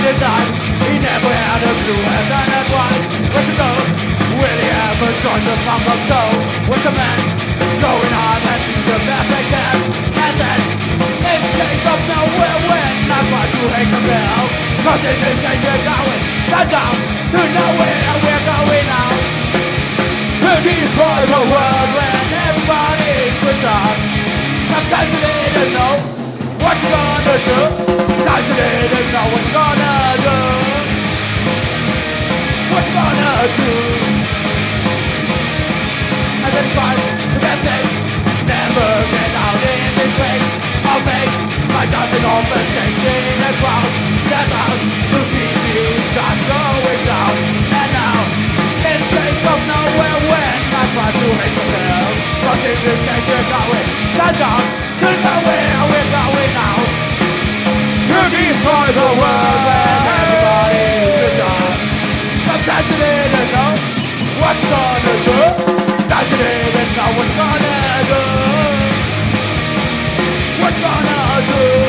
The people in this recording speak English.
his life. He never had a clue as an advice. Where to go? Will he ever join the punk rock show? What's the man going on and do the best they can? And then, in case of nowhere win, that's why you hate yourself. Cause in this case we're going down to nowhere. We're going out to destroy the world when everybody's with us. Sometimes you didn't know what you gonna do. Sometimes you didn't know what you gonna do. What you gonna do? And then try to get things. Never get out in this place of fate. By jumping off a stage in a crowd. Get out to see the shots going down. And now, in space of nowhere when I try to hate myself. Cause in this case we're going down to nowhere. We're going now to destroy the world when everybody's with us. Sometimes you didn't know what you're gonna do. Sometimes you didn't know what you're gonna do. What you gonna do?